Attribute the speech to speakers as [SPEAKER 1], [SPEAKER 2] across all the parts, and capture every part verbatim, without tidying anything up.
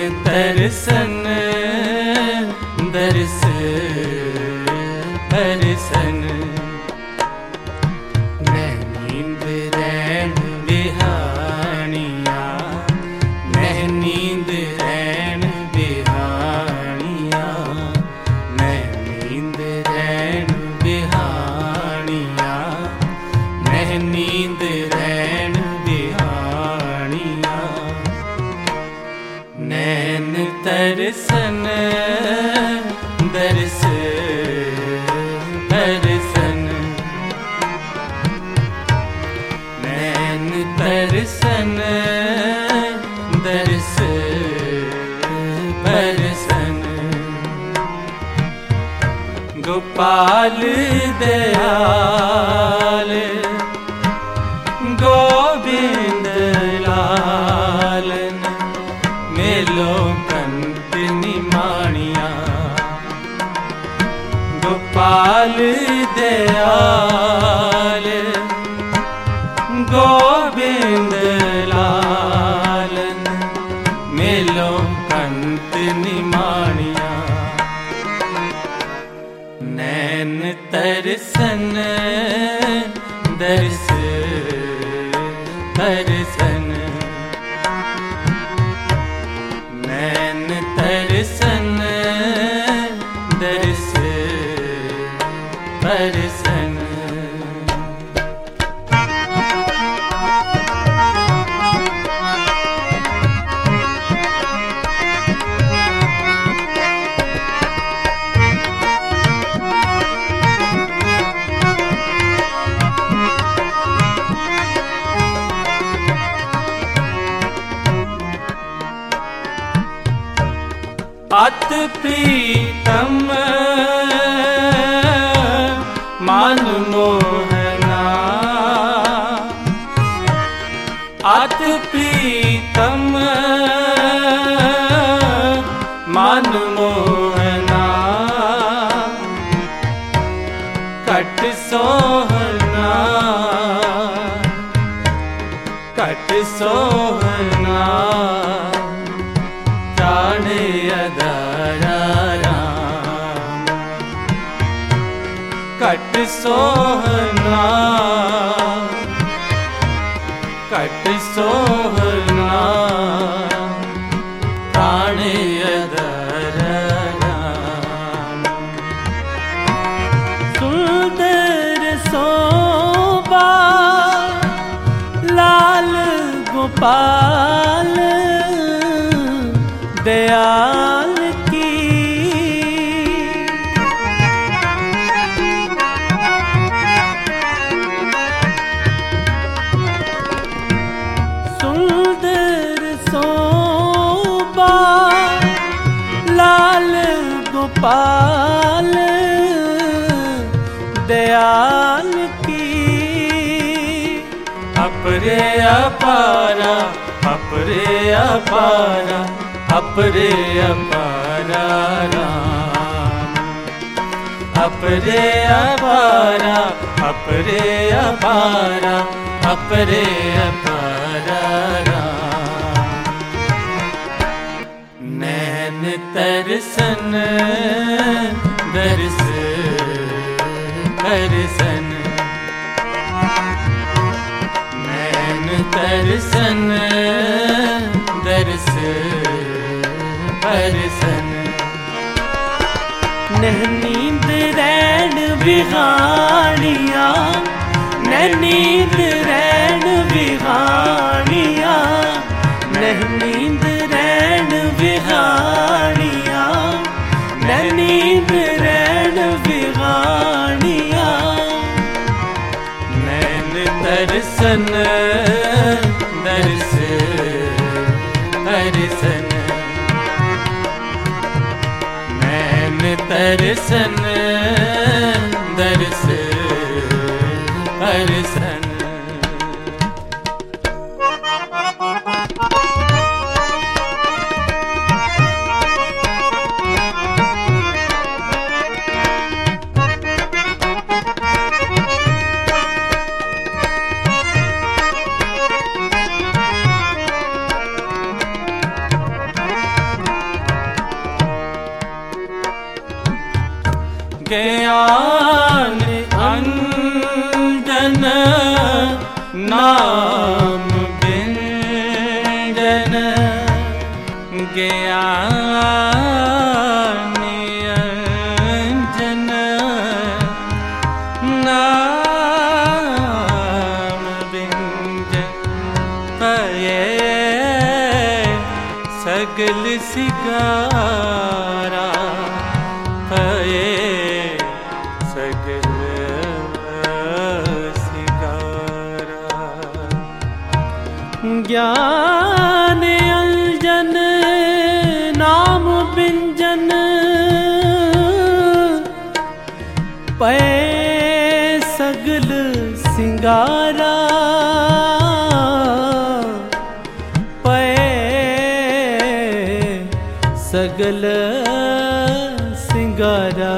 [SPEAKER 1] तरसन दर्श दर्शन मैं नींद रैन बिहानिया मैं नींद रैन बिहानिया मैं नींद रैन बिहानिया मैं नींद रैन बिहानिया नैन तरसन दर्श दर्शन नैन तरसन दर्श दर्शन गोपाल दयाल गोविंद लालन मेलो कंत निमाणिया गोपाल दयाल गोविंद लालन मेलो कंत निमाणिया नैन तरसन दर्श दर्शन नैन तरसन दर्श दर्शन अत प्रीतम मान मोहना अत प्रीतम मान मोहना कट सोहना कट सोहना कट सोहना कट सोहना प्राण अदर राम सुंदर शोभा लाल गोपाल दयाल गोपाल दयाल की अपरे अपारा अपरे अपारा अपरे अपारा राम अपरे अपारा अपरे अपारा अपरे अपारा राम नैन तरसन दर्श दर्शन नैन तरसन दर्श दर्शन नह नींद रैन बिहानिया नह नींद रैन बिहानिया नह नींद रैन बिहानिया नह नींद रैन बिहानिया नैन तरसन दर्श दर्शन नैन तरसन दर्श दर्शन ज्ञान अंजन नाम व्यंजन ज्ञान अंजन नाम व्यंजन पये सगल सिगारा पये सगल सिगारा ज्ञान अंजन नाम व्यंजन पये सगल सिंगारा पये सगल सिंगारा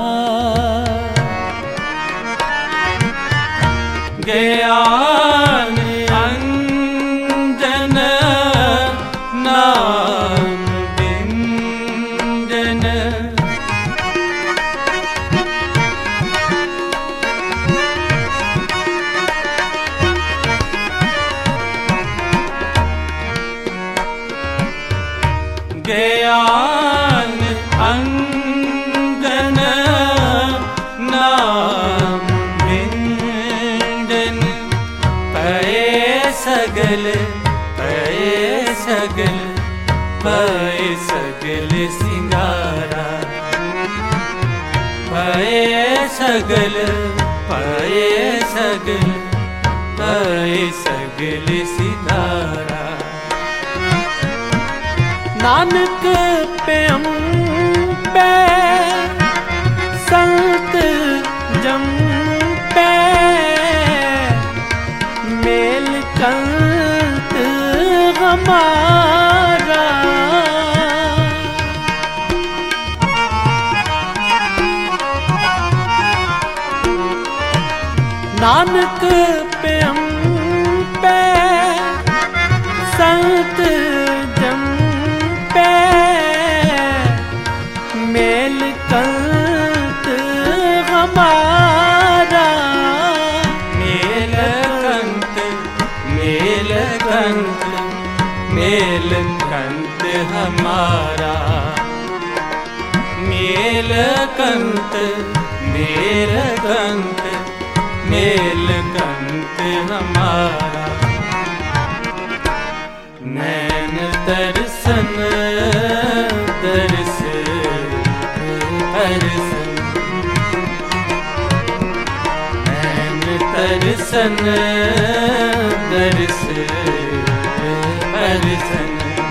[SPEAKER 1] ज्ञान अंजन नाम व्यंजन ज्ञान अंजन नाम व्यंजन पये सगल पये सगल पये सगल सिंगारा पये सगल पये सगल पये सगल सिंगारा नानक प्यम पे संत जम पे मेल कंत हमारा नानक प्यम पे संत जम मेल कंत हमारा मेल कंत मेल कंत मेल कंत हमारा मेल कंत मेल कंत मेल कंत हमारा नैन दर्शन दर्श दर्शन नैन दर्शन दर्श दर्शन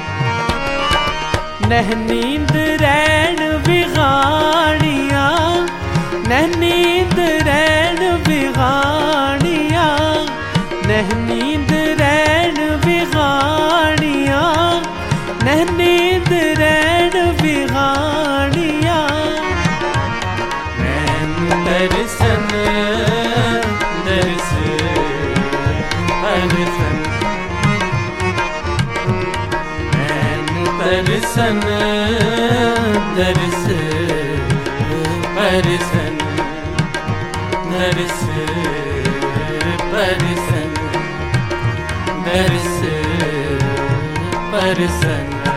[SPEAKER 1] नह नींद रैन बिगाड़िया नह नींद रैन बिगाड़िया नह नींद रैन बिगाड़िया नह नींद रैन बिगाड़िया नैन दर्शन दर्श दर्शन नैन दर्शन दर्श दर्शन दर्श दर्शन दर्श दर्शन